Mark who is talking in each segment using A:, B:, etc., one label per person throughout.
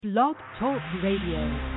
A: Blog Talk Radio.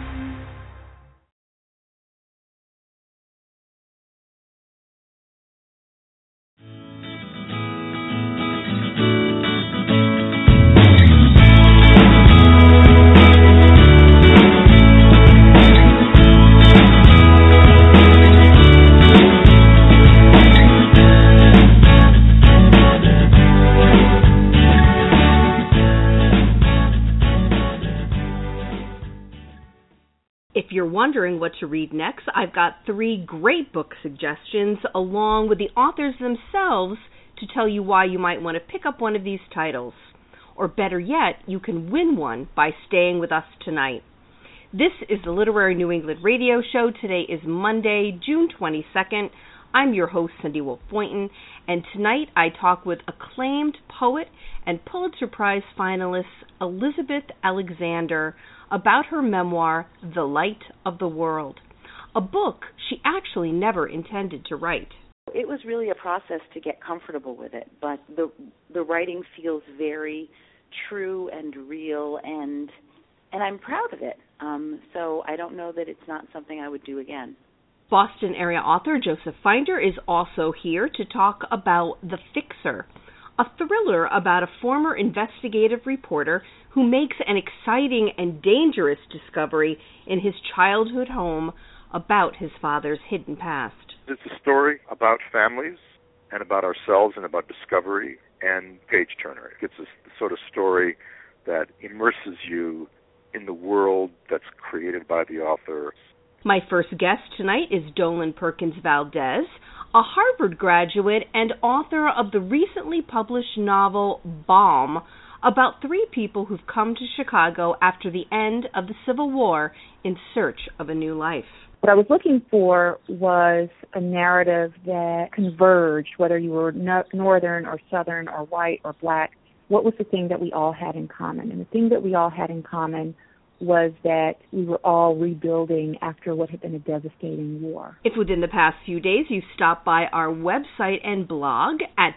A: If you're wondering what to read next, I've got 3 great book suggestions along with the authors themselves to tell you why you might want to pick up one of these titles. Or better yet, you can win one by staying with us tonight. This is the Literary New England Radio Show. Today is Monday, June 22nd. I'm your host, Cindy Wolfe Boynton, and tonight I talk with acclaimed poet and Pulitzer Prize finalist Elizabeth Alexander about her memoir, The Light of the World, a book she actually never intended to write.
B: It was really a process to get comfortable with it, but the writing feels very true and real, and I'm proud of it. So I don't know that it's not something I would do again.
A: Boston area author Joseph Finder is also here to talk about The Fixer, a thriller about a former investigative reporter who makes an exciting and dangerous discovery in his childhood home about his father's hidden past.
C: It's a story about families and about ourselves and about discovery and page-turner. It's a sort of story that immerses you in the world that's created by the author.
A: My first guest tonight is Dolen Perkins Valdez, a Harvard graduate and author of the recently published novel Bomb, about 3 people who've come to Chicago after the end of the Civil War in search of a new life.
D: What I was looking for was a narrative that converged, whether you were northern or southern or white or black. What was the thing that we all had in common? And the thing that we all had in common was that we were all rebuilding after what had been a devastating war.
A: If within the past few days you stopped by our website and blog at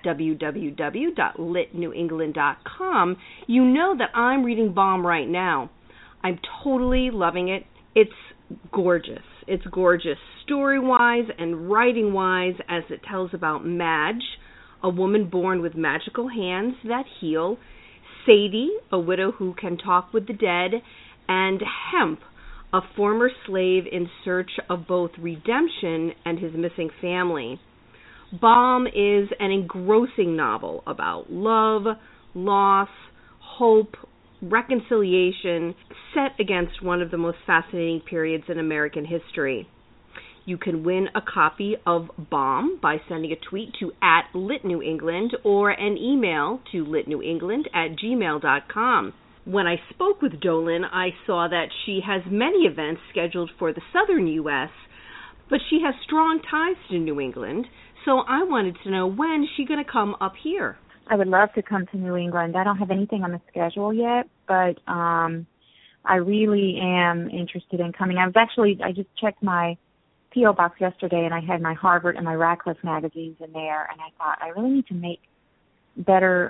A: www.litnewengland.com, you know that I'm reading Bomb right now. I'm totally loving it. It's gorgeous. It's gorgeous story-wise and writing-wise as it tells about Madge, a woman born with magical hands that heal, Sadie, a widow who can talk with the dead, and Hemp, a former slave in search of both redemption and his missing family. Bomb is an engrossing novel about love, loss, hope, reconciliation, set against one of the most fascinating periods in American history. You can win a copy of Bomb by sending a tweet to @LitNewEngland or an email to litnewengland@gmail.com. When I spoke with Dolen, I saw that she has many events scheduled for the southern U.S., but she has strong ties to New England, so I wanted to know when she's going to come up here.
D: I would love to come to New England. I don't have anything on the schedule yet, but I really am interested in coming. I just checked my P.O. box yesterday, and I had my Harvard and my Radcliffe magazines in there, and I thought I really need to make better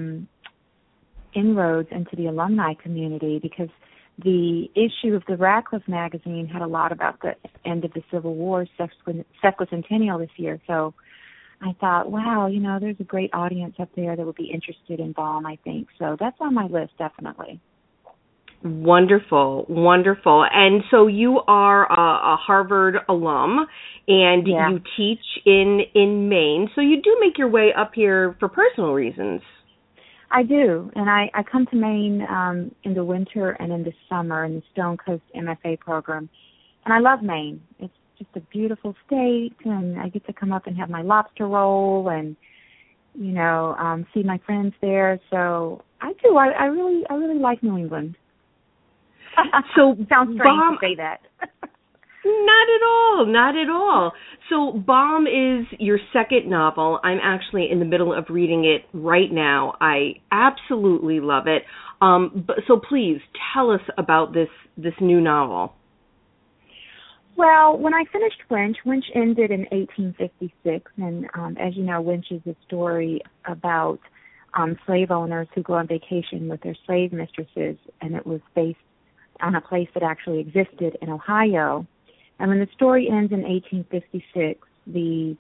D: inroads into the alumni community, because the issue of the Radcliffe magazine had a lot about the end of the Civil War, sesquicentennial this year. So I thought, wow, there's a great audience up there that would be interested in Bomb, I think. So that's on my list, definitely.
A: Wonderful, wonderful. And so you are a Harvard alum, and you teach in Maine. So you do make your way up here for personal reasons.
D: I do, and I come to Maine in the winter and in the summer in the Stone Coast MFA program, and I love Maine. It's just a beautiful state, and I get to come up and have my lobster roll and, see my friends there. So I do. I really like New England.
A: So
D: sounds strange to say that.
A: Not at all. So Bomb is your second novel. I'm actually in the middle of reading it right now. I absolutely love it. So please tell us about this new novel.
D: Well, when I finished Winch ended in 1856, and as you know, Winch is a story about slave owners who go on vacation with their slave mistresses, and it was based on a place that actually existed in Ohio. And when the story ends in 1856, the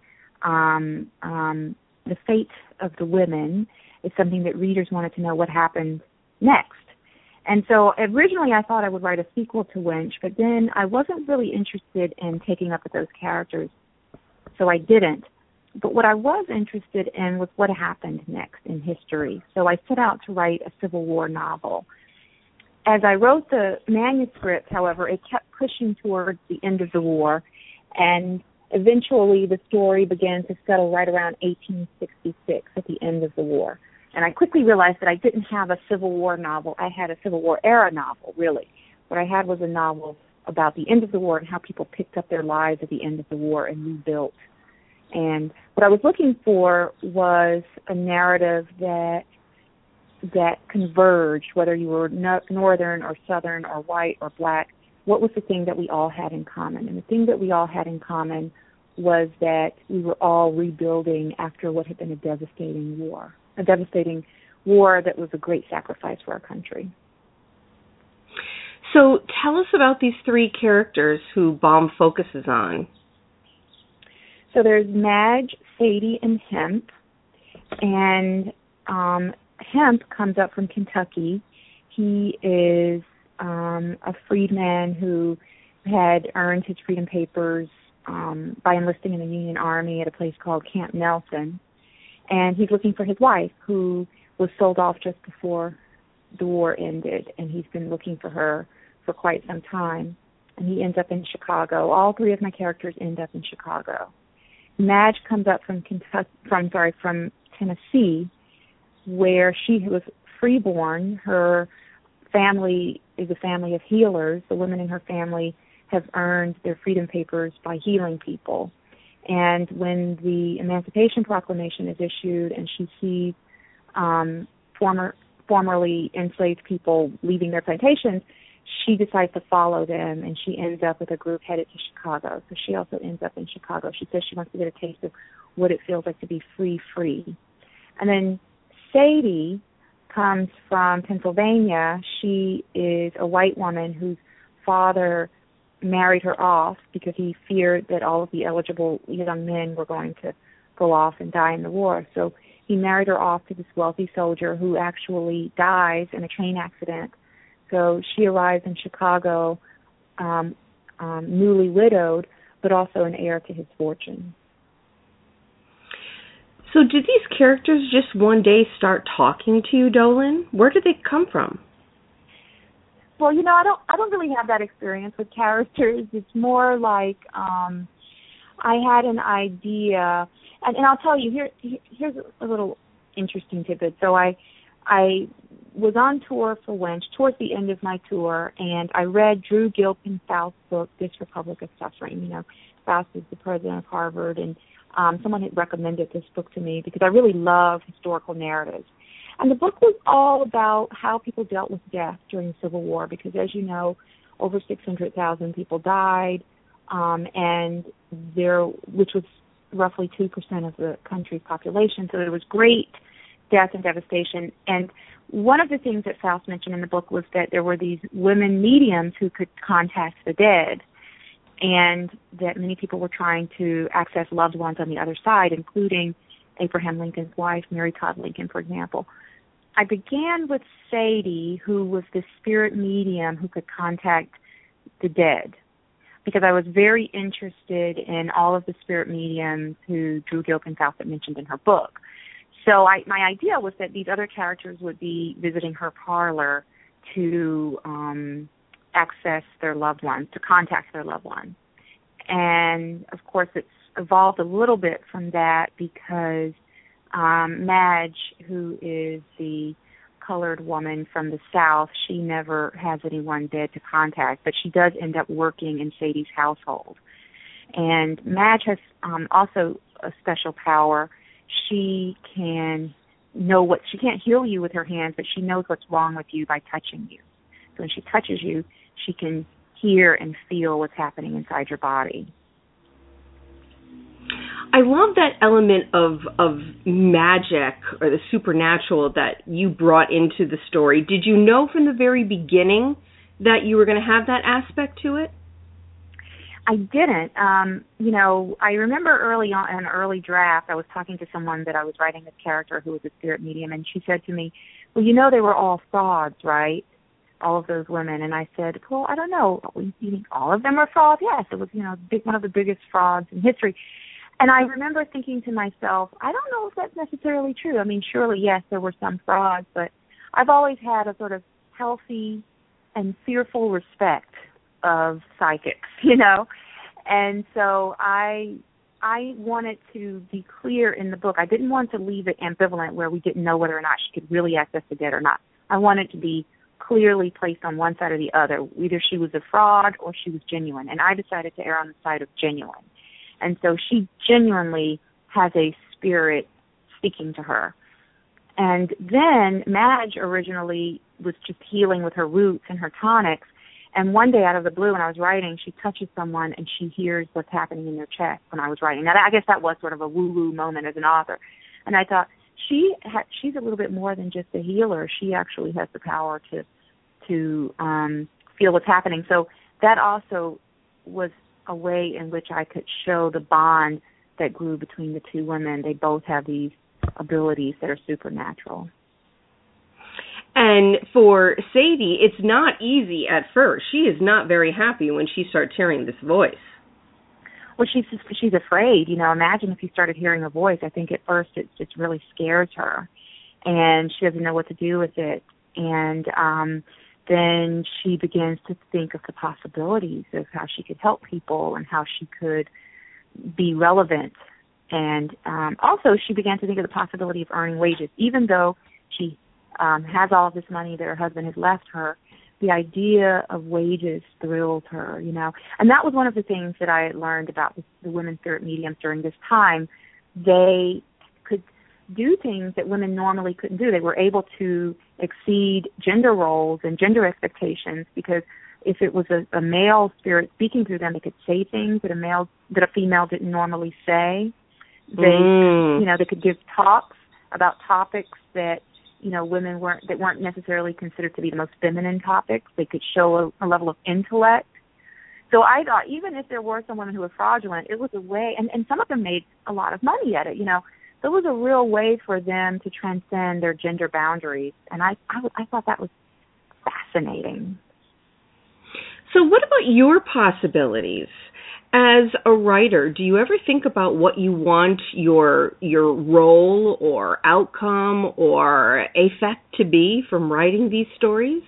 D: fate of the women is something that readers wanted to know what happened next. And so originally I thought I would write a sequel to Wench, but then I wasn't really interested in taking up with those characters, so I didn't. But what I was interested in was what happened next in history. So I set out to write a Civil War novel. As I wrote the manuscript, however, it kept pushing towards the end of the war, and eventually the story began to settle right around 1866 at the end of the war. And I quickly realized that I didn't have a Civil War novel. I had a Civil War era novel, really. What I had was a novel about the end of the war and how people picked up their lives at the end of the war and rebuilt. And what I was looking for was a narrative that converged, whether you were northern or southern or white or black. What was the thing that we all had in common? And the thing that we all had in common was that we were all rebuilding after what had been a devastating war that was a great sacrifice for our country.
A: So tell us about these three characters who Baum focuses on.
D: So there's Madge, Sadie, and Hemp. And Hemp comes up from Kentucky. He is a freedman who had earned his freedom papers by enlisting in the Union Army at a place called Camp Nelson. And he's looking for his wife, who was sold off just before the war ended, and he's been looking for her for quite some time. And he ends up in Chicago. All three of my characters end up in Chicago. Madge comes up from Tennessee, where she was freeborn. Her family is a family of healers. The women in her family have earned their freedom papers by healing people. And when the Emancipation Proclamation is issued and she sees formerly enslaved people leaving their plantations, she decides to follow them, and she ends up with a group headed to Chicago. So she also ends up in Chicago. She says she wants to get a taste of what it feels like to be free. And then Sadie comes from Pennsylvania. She is a white woman whose father married her off because he feared that all of the eligible young men were going to go off and die in the war. So he married her off to this wealthy soldier who actually dies in a train accident. So she arrives in Chicago newly widowed, but also an heir to his fortune.
A: So did these characters just one day start talking to you, Dolen? Where did they come from?
D: Well, I don't really have that experience with characters. It's more like I had an idea, and I'll tell you, here's a little interesting tidbit. So I was on tour for Wench towards the end of my tour, and I read Drew Gilpin Faust's book, This Republic of Suffering. Faust is the president of Harvard, and someone had recommended this book to me because I really love historical narratives. And the book was all about how people dealt with death during the Civil War because, as you know, over 600,000 people died, which was roughly 2% of the country's population. So there was great death and devastation. And one of the things that Faust mentioned in the book was that there were these women mediums who could contact the dead, and that many people were trying to access loved ones on the other side, including Abraham Lincoln's wife, Mary Todd Lincoln, for example. I began with Sadie, who was the spirit medium who could contact the dead, because I was very interested in all of the spirit mediums who Drew Gilpin Faust had mentioned in her book. So my idea was that these other characters would be visiting her parlor to access their loved ones, to contact their loved ones. And, of course, it's evolved a little bit from that because Madge, who is the colored woman from the South, she never has anyone dead to contact, but she does end up working in Sadie's household. And Madge has also a special power. She can she can't heal you with her hands, but she knows what's wrong with you by touching you. So when she touches you, she can hear and feel what's happening inside your body.
A: I love that element of magic or the supernatural that you brought into the story. Did you know from the very beginning that you were going to have that aspect to it?
D: I didn't. I remember early on, in an early draft, I was talking to someone that I was writing this character who was a spirit medium, and she said to me, well, they were all frauds, right? All of those women. And I said, well, I don't know. You think all of them are frauds? Yes, it was, one of the biggest frauds in history. And I remember thinking to myself, I don't know if that's necessarily true. I mean, surely, yes, there were some frauds, but I've always had a sort of healthy and fearful respect of psychics, And so I wanted to be clear in the book. I didn't want to leave it ambivalent where we didn't know whether or not she could really access the dead or not. I wanted to be clearly placed on one side or the other. Either she was a fraud or she was genuine. And I decided to err on the side of genuine. And so she genuinely has a spirit speaking to her. And then Madge originally was just healing with her roots and her tonics. And one day out of the blue when I was writing, she touches someone and she hears what's happening in their chest when I was writing. Now, I guess that was sort of a woo-woo moment as an author. And I thought, she's a little bit more than just a healer. She actually has the power to feel what's happening. So that also was a way in which I could show the bond that grew between the two women. They both have these abilities that are supernatural.
A: And for Sadie, it's not easy at first. She is not very happy when she starts hearing this voice.
D: Well, she's afraid. Imagine if you started hearing a voice. I think at first it just really scares her, and she doesn't know what to do with it. And then she begins to think of the possibilities of how she could help people and how she could be relevant. And also she began to think of the possibility of earning wages, even though she has all of this money that her husband has left her. The idea of wages thrilled her, And that was one of the things that I had learned about the women spirit mediums during this time. They could do things that women normally couldn't do. They were able to exceed gender roles and gender expectations, because if it was a male spirit speaking through them, they could say things that a female didn't normally say. They could give talks about topics that women weren't necessarily considered to be the most feminine topics. They could show a level of intellect. So I thought, even if there were some women who were fraudulent, it was a way, and some of them made a lot of money at it, There was a real way for them to transcend their gender boundaries, and I thought that was fascinating.
A: So what about your possibilities? As a writer, do you ever think about what you want your role or outcome or effect to be from writing these stories?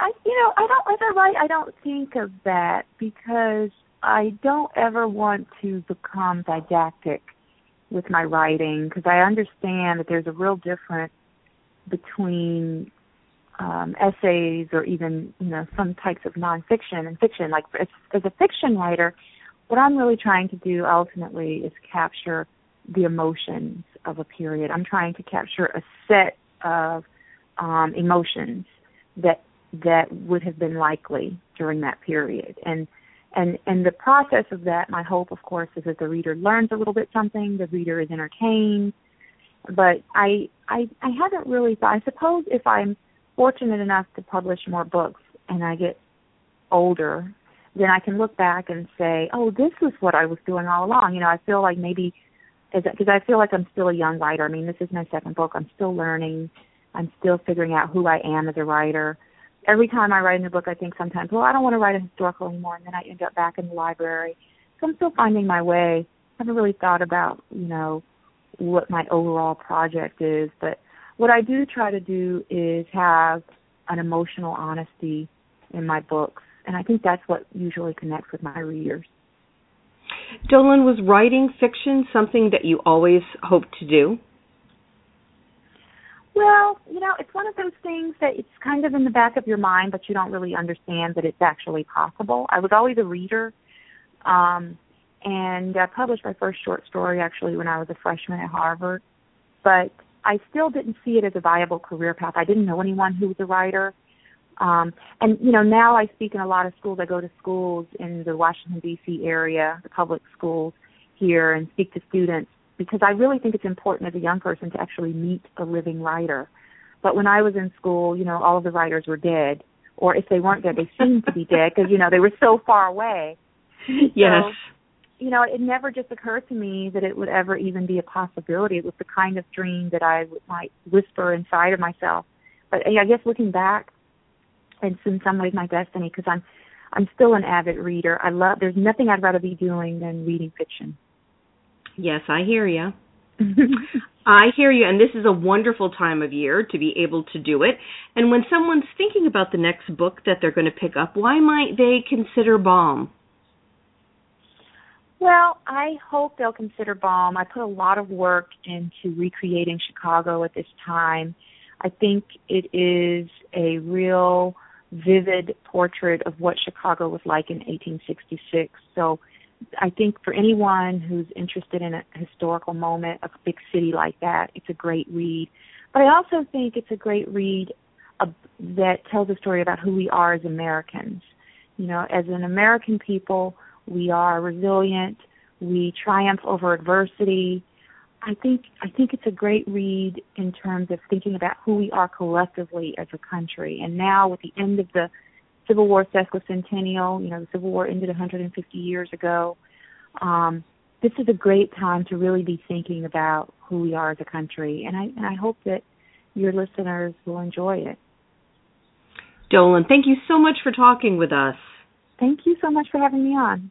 D: I don't think of that, because I don't ever want to become didactic with my writing, because I understand that there's a real difference between essays or even some types of nonfiction and fiction. Like as a fiction writer, what I'm really trying to do ultimately is capture the emotions of a period. I'm trying to capture a set of emotions that would have been likely during that period. And the process of that, my hope, of course, is that the reader learns a little bit something, the reader is entertained. But I haven't really thought, I suppose if I'm fortunate enough to publish more books and I get older, then I can look back and say, oh, this is what I was doing all along. I feel like maybe, because I feel like I'm still a young writer. I mean, this is my second book. I'm still learning. I'm still figuring out who I am as a writer. Every time I write a new book, I think sometimes, well, I don't want to write a historical anymore, and then I end up back in the library. So I'm still finding my way. I haven't really thought about, what my overall project is. But what I do try to do is have an emotional honesty in my books. And I think that's what usually connects with my readers.
A: Dolen, was writing fiction something that you always hoped to do?
D: Well, it's one of those things that it's kind of in the back of your mind, but you don't really understand that it's actually possible. I was always a reader, and I published my first short story actually when I was a freshman at Harvard, but I still didn't see it as a viable career path. I didn't know anyone who was a writer. Now I speak in a lot of schools. I go to schools in the Washington, D.C. area, the public schools here, and speak to students, because I really think it's important as a young person to actually meet a living writer. But when I was in school, all of the writers were dead, or if they weren't there, they seemed to be dead because, they were so far away.
A: Yes.
D: So, it never just occurred to me that it would ever even be a possibility. It was the kind of dream that I might whisper inside of myself. But I guess looking back, it's in some ways my destiny because I'm still an avid reader. There's nothing I'd rather be doing than reading fiction.
A: Yes, I hear you. I hear you, and this is a wonderful time of year to be able to do it. And when someone's thinking about the next book that they're going to pick up, why might they consider Balm?
D: Well, I hope they'll consider Balm. I put a lot of work into recreating Chicago at this time. I think it is a real vivid portrait of what Chicago was like in 1866. So I think for anyone who's interested in a historical moment of a big city like that, it's a great read. But I also think it's a great read that tells a story about who we are as Americans. As an American people, we are resilient. We triumph over adversity. I think it's a great read in terms of thinking about who we are collectively as a country. And now with the end of the Civil War sesquicentennial, the Civil War ended 150 years ago. This is a great time to really be thinking about who we are as a country. And I hope that your listeners will enjoy it.
A: Dolen, thank you so much for talking with us.
D: Thank you so much for having me on.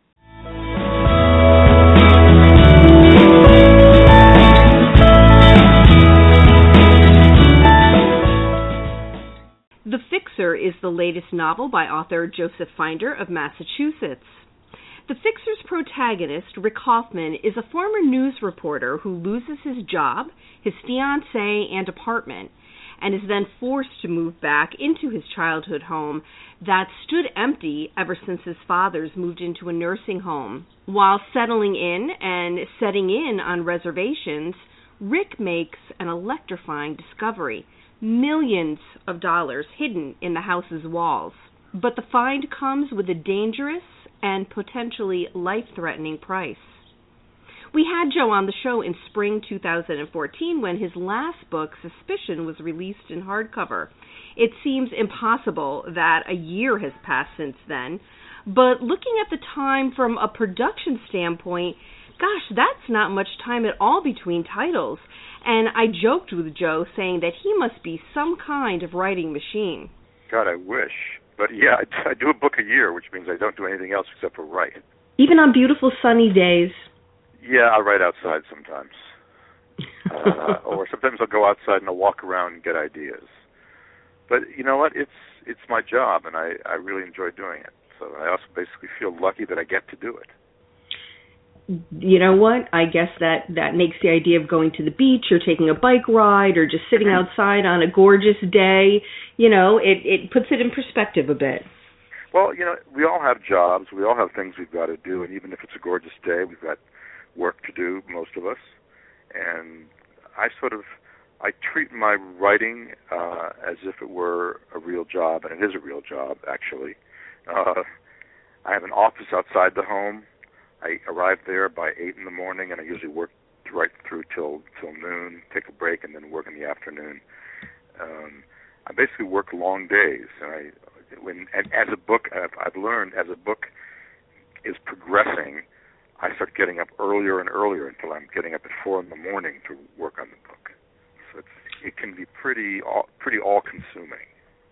A: The Fixer is the latest novel by author Joseph Finder of Massachusetts. The Fixer's protagonist, Rick Hoffman, is a former news reporter who loses his job, his fiancée, and apartment, and is then forced to move back into his childhood home that stood empty ever since his fathers moved into a nursing home. While settling in and setting in on reservations, Rick makes an electrifying discovery: millions of dollars hidden in the house's walls. But the find comes with a dangerous and potentially life-threatening price. We had Joe on the show in spring 2014 when his last book, Suspicion, was released in hardcover. It seems impossible that a year has passed since then, but looking at the time from a production standpoint, gosh, that's not much time at all between titles. And I joked with Joe saying that he must be some kind of writing machine.
C: God, I wish. But yeah, I do a book a year, which means I don't do anything else except for write.
A: Even on beautiful sunny days?
C: Yeah, I write outside sometimes. Or sometimes I'll go outside and I'll walk around and get ideas. But you know what? It's my job, and I really enjoy doing it. So I also basically feel lucky that I get to do it.
A: You know what? I guess that makes the idea of going to the beach or taking a bike ride or just sitting outside on a gorgeous day, it puts it in perspective a bit.
C: Well, we all have jobs. We all have things we've got to do. And even if it's a gorgeous day, we've got work to do, most of us. And I treat my writing as if it were a real job, and it is a real job, actually. I have an office outside the home. I arrive there by 8 in the morning, and I usually work right through till noon, take a break, and then work in the afternoon. I basically work long days, and as a book, I've learned as a book is progressing, I start getting up earlier and earlier until I'm getting up at 4 in the morning to work on the book. So it can be pretty all-consuming.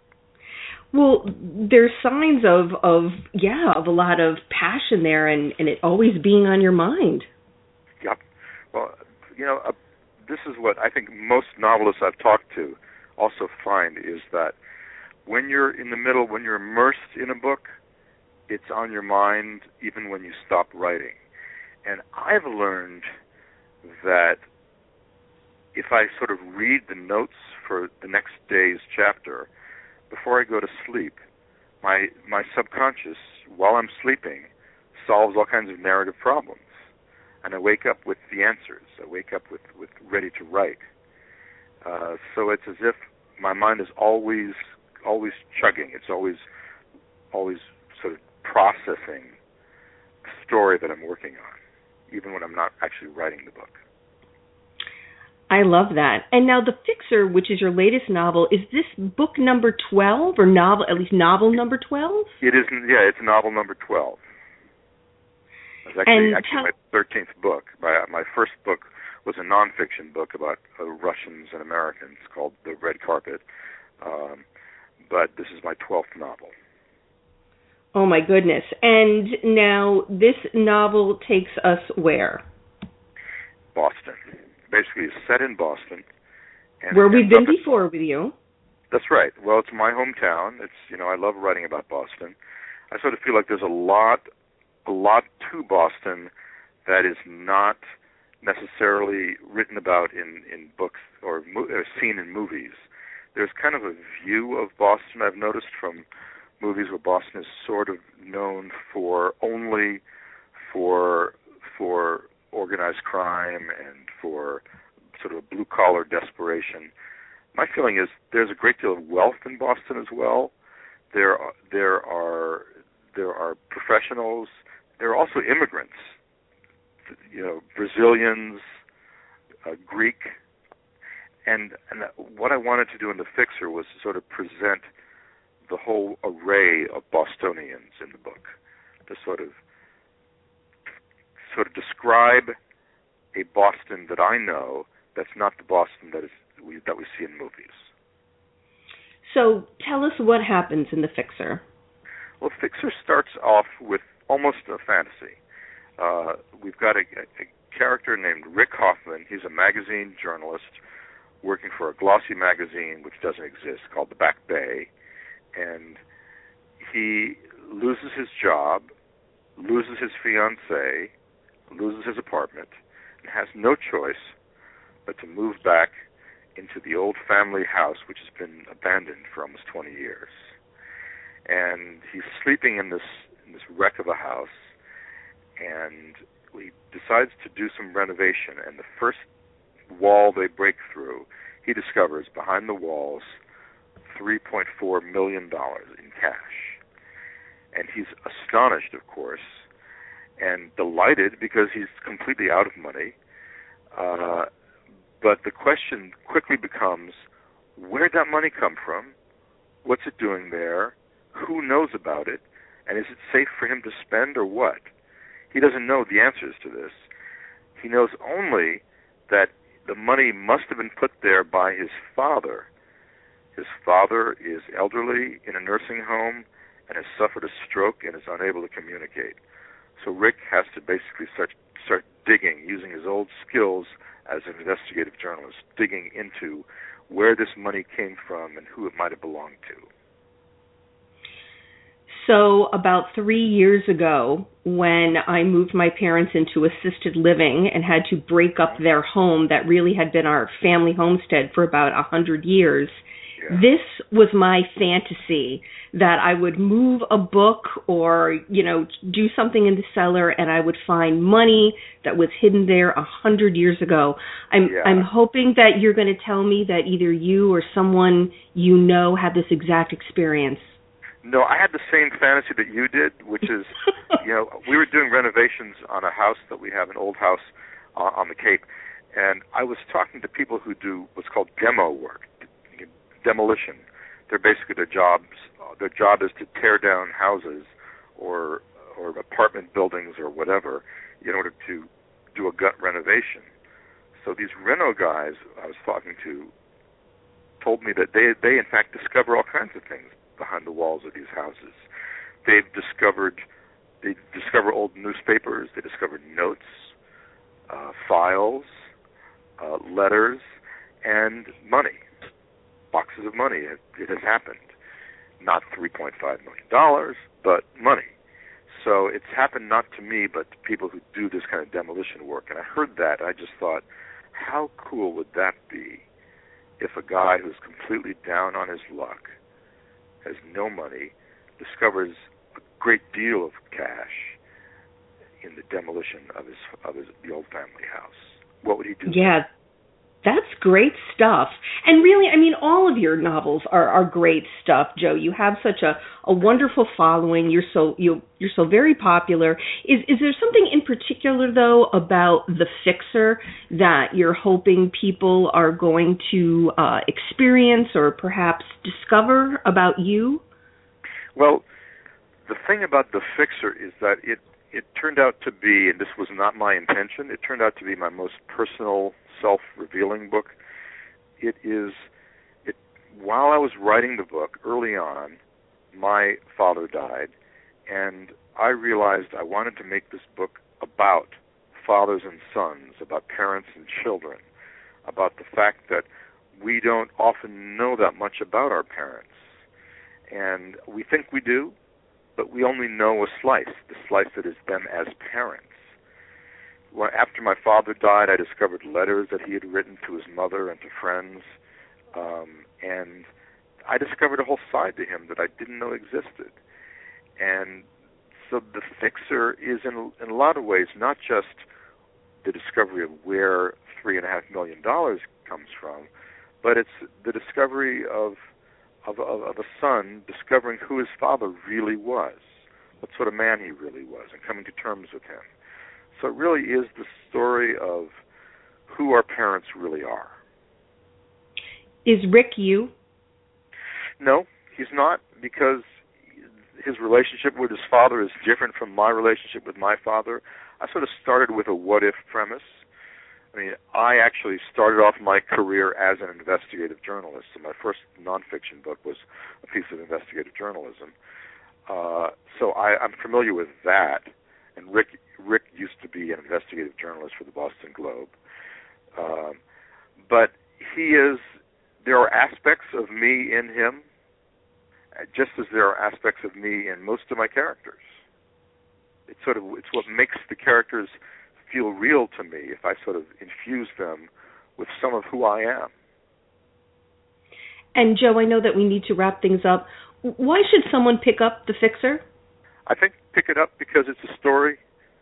A: Well, there's signs of a lot of passion there, and it always being on your mind.
C: Yep. Well, this is what I think most novelists I've talked to also find is that when you're in the middle, when you're immersed in a book, it's on your mind even when you stop writing. And I've learned that if I sort of read the notes for the next day's chapter, before I go to sleep, my subconscious, while I'm sleeping, solves all kinds of narrative problems. And I wake up with the answers. I wake up with ready to write. So it's as if my mind is always chugging. It's always sort of processing the story that I'm working on, even when I'm not actually writing the book.
A: I love that. And now The Fixer, which is your latest novel, is this book number 12 or novel, at least novel number 12?
C: It isn't. Yeah, it's novel number 12. It's actually my 13th book. My first book was a nonfiction book about Russians and Americans called The Red Carpet. But this is my 12th novel.
A: Oh, my goodness. And now this novel takes us where?
C: Boston. Basically, it's set in Boston. And
A: where we've been before with you.
C: That's right. Well, it's my hometown. It's, I love writing about Boston. I sort of feel like there's a lot to Boston that is not necessarily written about in books or seen in movies. There's kind of a view of Boston I've noticed from movies where Boston is sort of known only for organized crime and for sort of blue-collar desperation. My feeling is there's a great deal of wealth in Boston as well. There are professionals. There are also immigrants. Brazilians, Greek, and what I wanted to do in The Fixer was to sort of present the whole array of Bostonians in the book, to sort of describe a Boston that I know that's not the Boston that we see in movies.
A: So tell us what happens in The Fixer.
C: Well, Fixer starts off with almost a fantasy. We've got a character named Rick Hoffman. He's a magazine journalist working for a glossy magazine which doesn't exist called The Back Bay. And he loses his job, loses his fiancée, loses his apartment, and has no choice but to move back into the old family house which has been abandoned for almost 20 years. And he's sleeping in this wreck of a house, and he decides to do some renovation, and the first wall they break through, he discovers behind the walls $3.4 million in cash. And he's astonished, of course, and delighted because he's completely out of money. But the question quickly becomes, where'd that money come from? What's it doing there? Who knows about it? And is it safe for him to spend or what? He doesn't know the answers to this. He knows only that the money must have been put there by his father. His father is elderly in a nursing home and has suffered a stroke and is unable to communicate. So Rick has to basically start digging, using his old skills as an investigative journalist, digging into where this money came from and who it might have belonged to.
A: So about 3 years ago, when I moved my parents into assisted living and had to break up their home that really had been our family homestead for about 100 years, this was my fantasy, that I would move a book or, do something in the cellar and I would find money that was hidden there 100 years ago. I'm hoping that you're going to tell me that either you or someone you know had this exact experience.
C: No, I had the same fantasy that you did, which is, we were doing renovations on a house that we have, an old house on the Cape, and I was talking to people who do what's called demo work, demolition. They're basically their job is to tear down houses or apartment buildings or whatever in order to do a gut renovation. So these reno guys I was talking to told me that they in fact discover all kinds of things behind the walls of these houses. They discover old newspapers, they discovered notes, files, letters, and money. Boxes of money. It has happened. Not $3.5 million, but money. So it's happened not to me, but to people who do this kind of demolition work. And I heard that, and I just thought, how cool would that be if a guy who's completely down on his luck, has no money, discovers a great deal of cash in the demolition of the old family house? What would he do?
A: Yeah, That's great stuff. And really, I mean, all of your novels are great stuff, Jo. You have such a wonderful following. You're so very popular. Is there something in particular, though, about The Fixer that you're hoping people are going to experience or perhaps discover about you?
C: Well, the thing about The Fixer is that it turned out to be, and this was not my intention, it turned out to be my most personal, self-revealing book. While I was writing the book, early on, my father died, and I realized I wanted to make this book about fathers and sons, about parents and children, about the fact that we don't often know that much about our parents. And we think we do, but we only know a slice, the slice that is them as parents. Well, after my father died, I discovered letters that he had written to his mother and to friends, and I discovered a whole side to him that I didn't know existed. And so The Fixer is, in a lot of ways, not just the discovery of where $3.5 million comes from, but it's the discovery of a son discovering who his father really was, what sort of man he really was, and coming to terms with him. So it really is the story of who our parents really are.
A: Is Rick you?
C: No, he's not, because his relationship with his father is different from my relationship with my father. I sort of started with a what-if premise. I mean, I actually started off my career as an investigative journalist, so my first nonfiction book was a piece of investigative journalism. So I'm familiar with that, and Rick used to be an investigative journalist for the Boston Globe. But there are aspects of me in him, just as there are aspects of me in most of my characters. It's what makes the characters feel real to me if I sort of infuse them with some of who I am.
A: And Jo, I know that we need to wrap things up. Why should someone pick up The Fixer?
C: I think pick it up because it's a story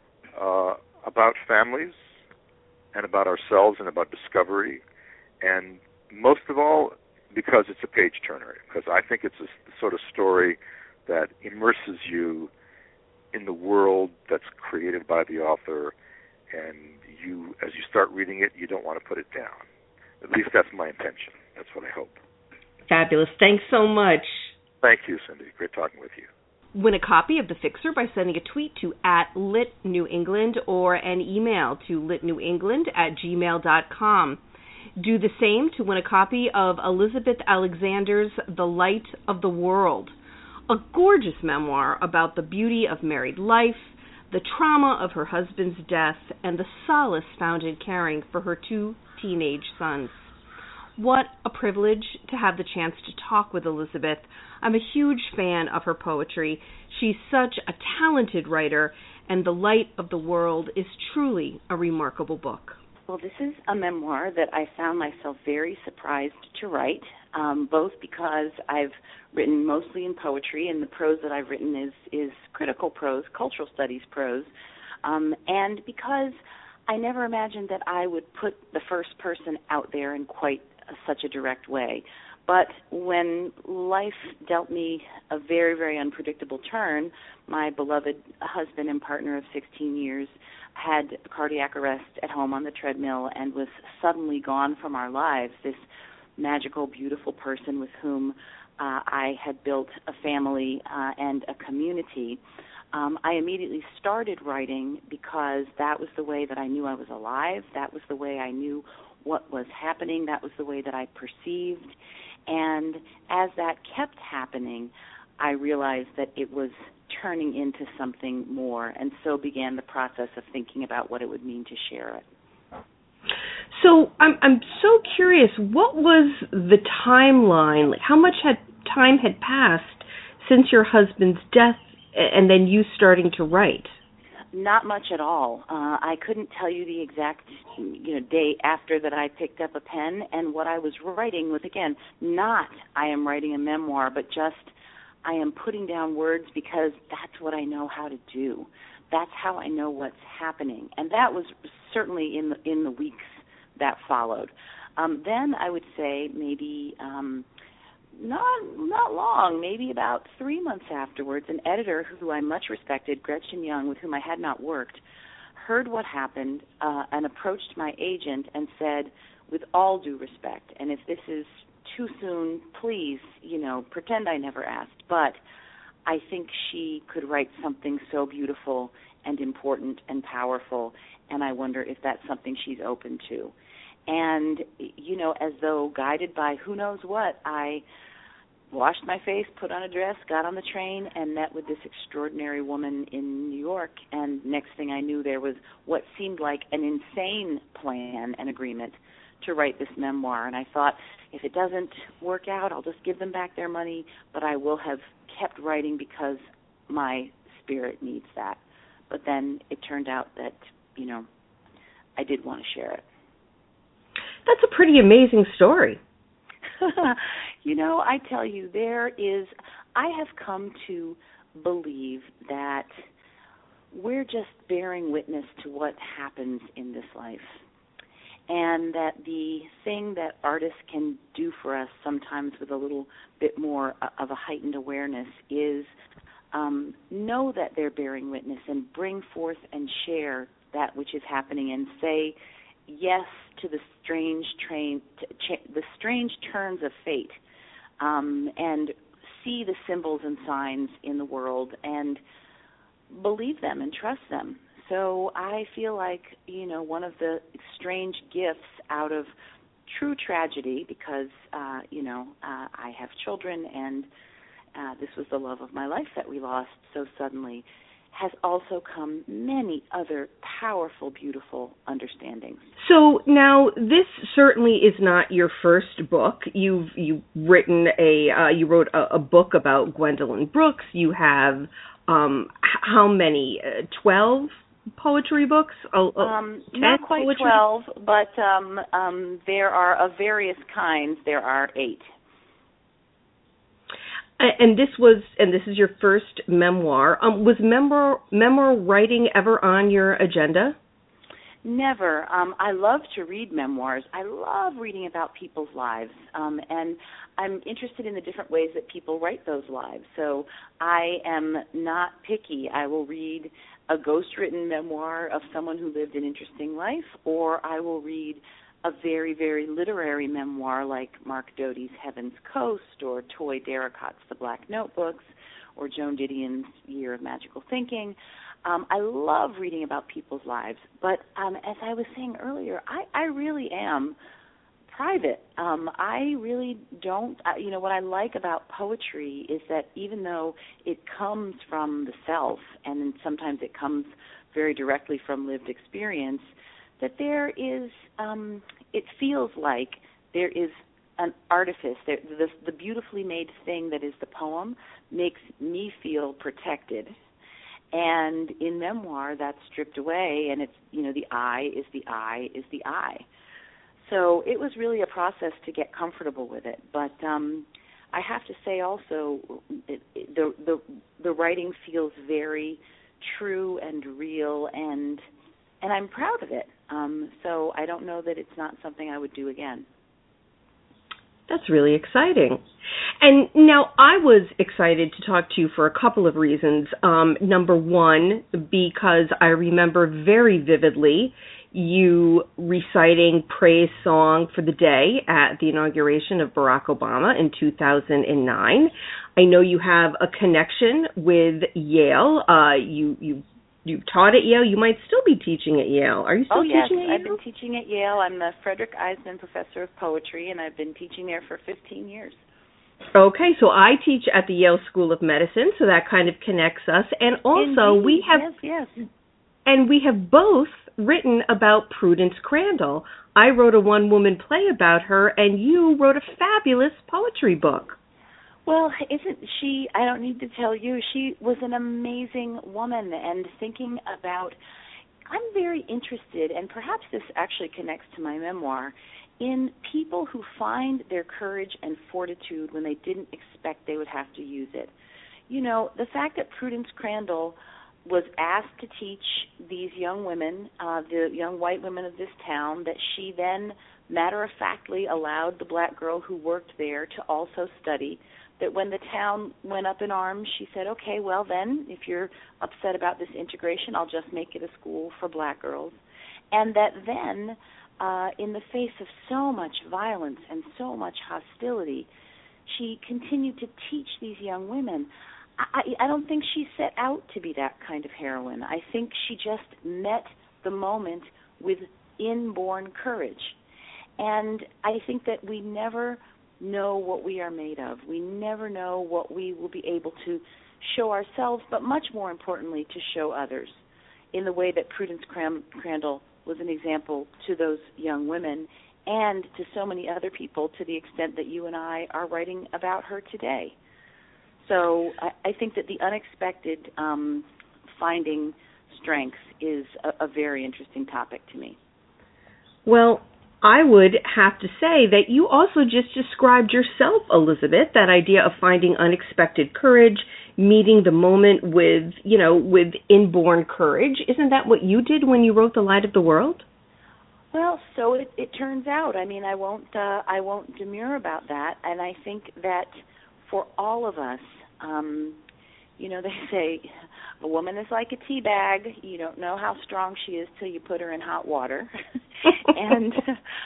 C: about families and about ourselves and about discovery, and most of all because it's a page-turner, because I think it's a sort of story that immerses you in the world that's created by the author, and as you start reading it, you don't want to put it down. At least that's my intention. That's what I hope.
A: Fabulous. Thanks so much.
C: Thank you, Cindy. Great talking with you.
A: Win a copy of The Fixer by sending a tweet to @LitNewEngland or an email to litnewengland@gmail.com. Do the same to win a copy of Elizabeth Alexander's The Light of the World, a gorgeous memoir about the beauty of married life, the trauma of her husband's death, and the solace found in caring for her 2 teenage sons. What a privilege to have the chance to talk with Elizabeth. I'm a huge fan of her poetry. She's such a talented writer, and The Light of the World is truly a remarkable book.
B: Well, this is a memoir that I found myself very surprised to write, both because I've written mostly in poetry, and the prose that I've written is critical prose, cultural studies prose, and because I never imagined that I would put the first person out there in quite such a direct way. But when life dealt me a very, very unpredictable turn, my beloved husband and partner of 16 years had cardiac arrest at home on the treadmill and was suddenly gone from our lives, this magical, beautiful person with whom I had built a family and a community. I immediately started writing because that was the way that I knew I was alive. That was the way I knew what was happening. That was the way that I perceived. And as that kept happening, I realized that it was turning into something more, and so began the process of thinking about what it would mean to share it.
A: So I'm so curious, what was the timeline? Like, how much time had passed since your husband's death and then you starting to write?
B: Not much at all. I couldn't tell you the exact day after that I picked up a pen, and what I was writing was, again, not I am writing a memoir, but just I am putting down words because that's what I know how to do. That's how I know what's happening. And that was certainly in the weeks that followed. Then I would say maybe not long, maybe about 3 months afterwards, an editor who I much respected, Gretchen Young, with whom I had not worked, heard what happened and approached my agent and said, with all due respect, and if this is too soon, please, pretend I never asked, but I think she could write something so beautiful and important and powerful, and I wonder if that's something she's open to. And, as though guided by who knows what, I washed my face, put on a dress, got on the train, and met with this extraordinary woman in New York. And next thing I knew, there was what seemed like an insane plan and agreement to write this memoir. And I thought, if it doesn't work out, I'll just give them back their money, but I will have kept writing because my spirit needs that. But then it turned out that, I did want to share it.
A: That's a pretty amazing story.
B: I tell you, I have come to believe that we're just bearing witness to what happens in this life. And that the thing that artists can do for us sometimes with a little bit more of a heightened awareness is know that they're bearing witness and bring forth and share that which is happening and say yes to the strange turns of fate, and see the symbols and signs in the world and believe them and trust them. So I feel like, one of the strange gifts out of true tragedy, because, I have children and this was the love of my life that we lost so suddenly, has also come many other powerful, beautiful understandings.
A: So now, this certainly is not your first book. You've written you wrote a book about Gwendolyn Brooks. You have how many? 12 poetry books? 10
B: not quite
A: poetry?
B: 12, but there are of various kinds. There are 8.
A: And this is your first memoir. Was memoir writing ever on your agenda?
B: Never. I love to read memoirs. I love reading about people's lives, and I'm interested in the different ways that people write those lives. So I am not picky. I will read a ghostwritten memoir of someone who lived an interesting life, or I will read a very, very literary memoir like Mark Doty's Heaven's Coast or Toy Derricott's The Black Notebooks or Joan Didion's Year of Magical Thinking. I love reading about people's lives, but as I was saying earlier, I really am private. I really don't, what I like about poetry is that even though it comes from the self, and sometimes it comes very directly from lived experience, that there is, it feels like there is an artifice. The beautifully made thing that is the poem makes me feel protected. And in memoir, that's stripped away, and it's, the I is the I is the I. So it was really a process to get comfortable with it. But I have to say also, the writing feels very true and real, and I'm proud of it. So I don't know that it's not something I would do again.
A: That's really exciting. And now I was excited to talk to you for a couple of reasons. Number one, because I remember very vividly you reciting Praise Song for the Day at the inauguration of Barack Obama in 2009. I know you have a connection with Yale. You've taught at Yale. You might still be teaching at Yale. Are you still teaching at Yale?
B: I've been teaching at Yale. I'm the Frederick Eisman Professor of Poetry, and I've been teaching there for 15 years.
A: Okay, so I teach at the Yale School of Medicine, so that kind of connects us. And also,
B: Indeed.
A: Yes. And we have both written about Prudence Crandall. I wrote a one-woman play about her, and you wrote a fabulous poetry book.
B: Well, isn't she, I don't need to tell you, she was an amazing woman, and thinking about, I'm very interested, and perhaps this actually connects to my memoir, in people who find their courage and fortitude when they didn't expect they would have to use it. The fact that Prudence Crandall was asked to teach these young women, the young white women of this town, that she then matter-of-factly allowed the black girl who worked there to also study, that when the town went up in arms, she said, okay, well then, if you're upset about this integration, I'll just make it a school for black girls. And that then, in the face of so much violence and so much hostility, she continued to teach these young women. I don't think she set out to be that kind of heroine. I think she just met the moment with inborn courage. And I think that we never know what we are made of. We never know what we will be able to show ourselves, but much more importantly, to show others, in the way that Prudence Crandall was an example to those young women and to so many other people, to the extent that you and I are writing about her today. So I think that the unexpected finding strength is a very interesting topic to me.
A: Well, I would have to say that you also just described yourself, Elizabeth, that idea of finding unexpected courage, meeting the moment with inborn courage. Isn't that what you did when you wrote The Light of the World?
B: Well, so it turns out. I mean, I won't demur about that, and I think that for all of us, they say a woman is like a tea bag. You don't know how strong she is till you put her in hot water. And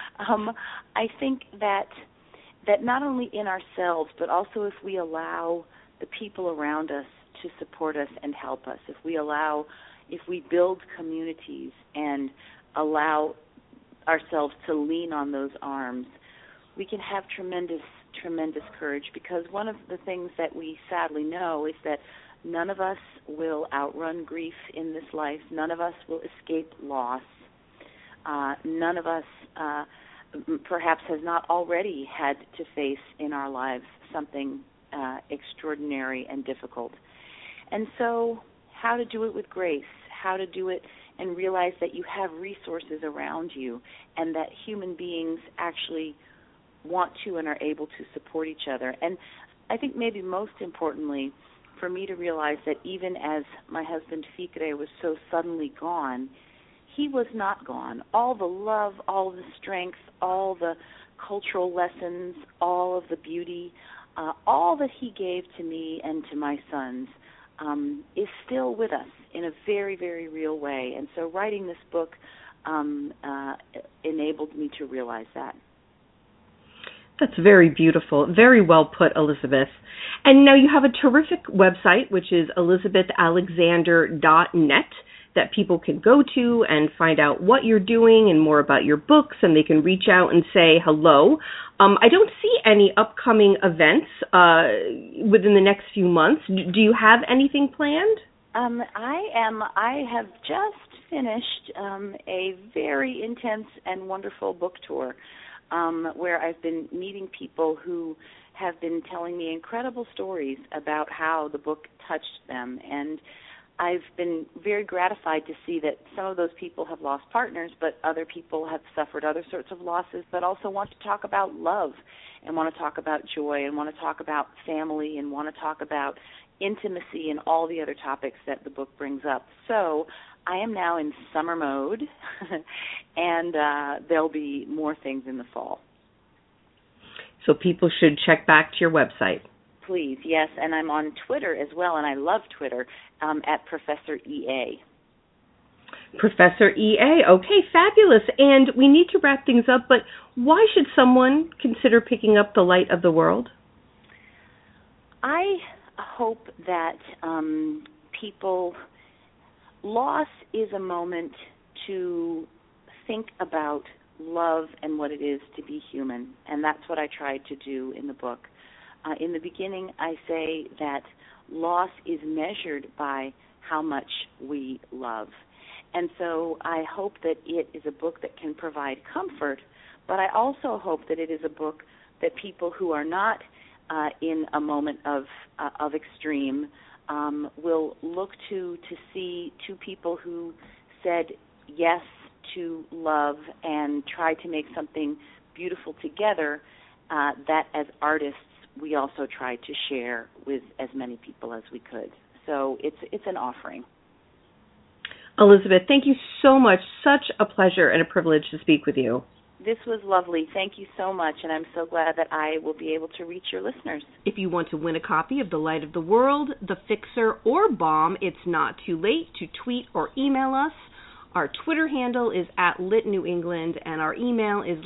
B: I think that not only in ourselves, but also if we allow the people around us to support us and help us, if we build communities and allow ourselves to lean on those arms, we can have tremendous courage, because one of the things that we sadly know is that none of us will outrun grief in this life. None of us will escape loss. None of us perhaps has not already had to face in our lives something extraordinary and difficult. And so how to do it with grace, how to do it and realize that you have resources around you and that human beings actually want to and are able to support each other. And I think maybe most importantly, for me to realize that even as my husband Fikre was so suddenly gone, he was not gone. All the love, all the strength, all the cultural lessons, all of the beauty, all that he gave to me and to my sons is still with us in a very, very real way. And so writing this book enabled me to realize that.
A: That's very beautiful. Very well put, Elizabeth. And now you have a terrific website, which is elizabethalexander.net, that people can go to and find out what you're doing and more about your books, and they can reach out and say hello. I don't see any upcoming events within the next few months. Do you have anything planned?
B: I have just finished a very intense and wonderful book tour, where I've been meeting people who have been telling me incredible stories about how the book touched them. And I've been very gratified to see that some of those people have lost partners, but other people have suffered other sorts of losses, but also want to talk about love and want to talk about joy and want to talk about family and want to talk about intimacy and all the other topics that the book brings up. So I am now in summer mode, and there'll be more things in the fall.
A: So people should check back to your website.
B: Please, yes, and I'm on Twitter as well, and I love Twitter, at Professor EA.
A: Professor EA, okay, fabulous. And we need to wrap things up, but why should someone consider picking up The Light of the World?
B: I hope that loss is a moment to think about love and what it is to be human, and that's what I tried to do in the book. In the beginning, I say that loss is measured by how much we love. And so I hope that it is a book that can provide comfort, but I also hope that it is a book that people who are not in a moment of extreme will look to see two people who said yes to love and tried to make something beautiful together, that as artists we also tried to share with as many people as we could. So it's an offering.
A: Elizabeth, thank you so much. Such a pleasure and a privilege to speak with you.
B: This was lovely. Thank you so much, and I'm so glad that I will be able to reach your listeners.
A: If you want to win a copy of The Light of the World, The Fixer, or Bomb, it's not too late to tweet or email us. Our Twitter handle is @LitNewEngland, and our email is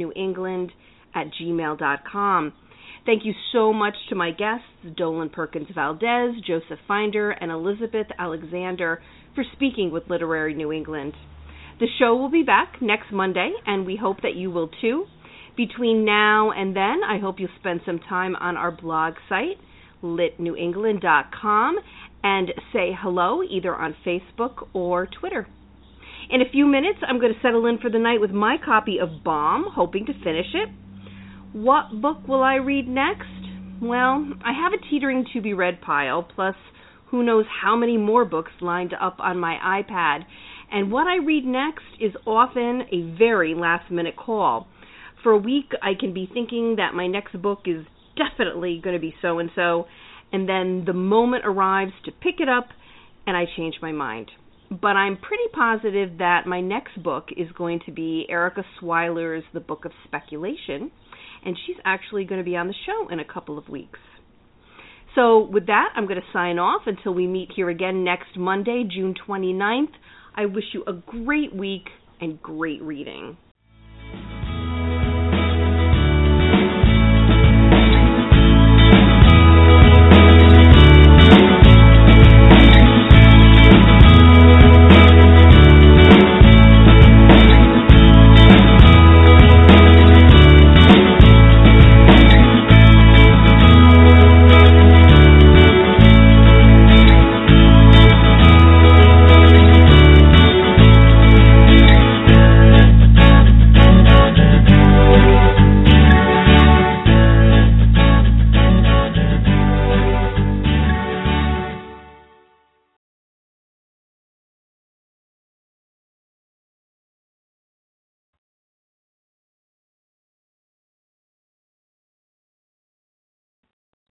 A: litnewengland@gmail.com. Thank you so much to my guests, Dolan Perkins Valdez, Joseph Finder, and Elizabeth Alexander, for speaking with Literary New England. The show will be back next Monday, and we hope that you will too. Between now and then, I hope you'll spend some time on our blog site, litnewengland.com, and say hello either on Facebook or Twitter. In a few minutes, I'm going to settle in for the night with my copy of Bomb, hoping to finish it. What book will I read next? Well, I have a teetering to-be-read pile, plus who knows how many more books lined up on my iPad. And what I read next is often a very last-minute call. For a week, I can be thinking that my next book is definitely going to be so-and-so, and then the moment arrives to pick it up, and I change my mind. But I'm pretty positive that my next book is going to be Erica Swyler's The Book of Speculation, and she's actually going to be on the show in a couple of weeks. So with that, I'm going to sign off until we meet here again next Monday, June 29th. I wish you a great week and great reading.